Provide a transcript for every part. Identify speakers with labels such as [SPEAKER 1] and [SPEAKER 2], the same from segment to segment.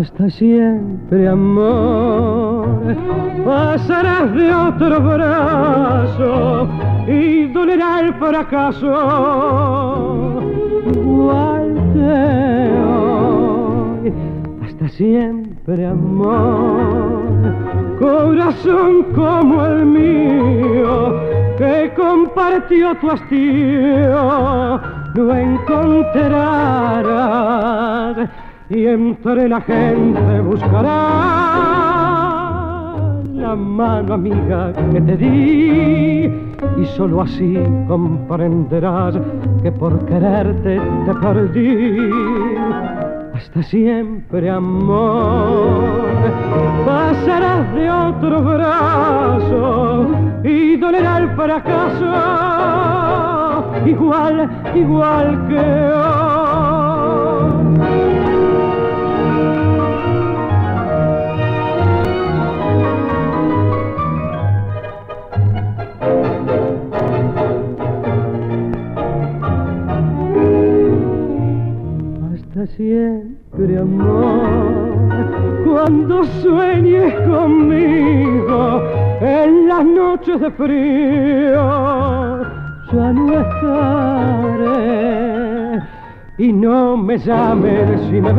[SPEAKER 1] Hasta siempre, amor, pasarás de otro brazo y dolerá el fracaso, igual que hoy. Hasta siempre, amor, corazón como el mío, que compartió tu hastío, no encontrarás, y entre la gente buscarás la mano amiga que te di, y solo así comprenderás que por quererte te perdí. Hasta siempre, amor, pasarás de otro brazo y dolerá el fracaso, igual que hoy. Hasta siempre, amor, cuando sueñes conmigo en las noches de frío, ya no estaré, y no me llames si me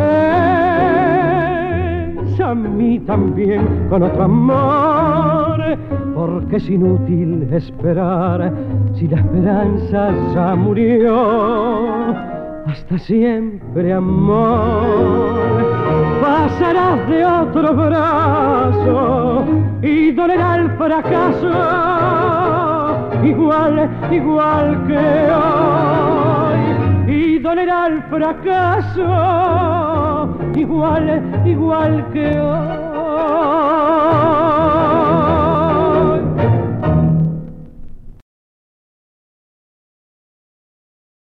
[SPEAKER 1] ves a mí también con otro amor, porque es inútil esperar si la esperanza ya murió. Hasta siempre, amor, pasarás de otro brazo y dolerá el fracaso, igual que hoy. Y dolerá el fracaso, igual que hoy.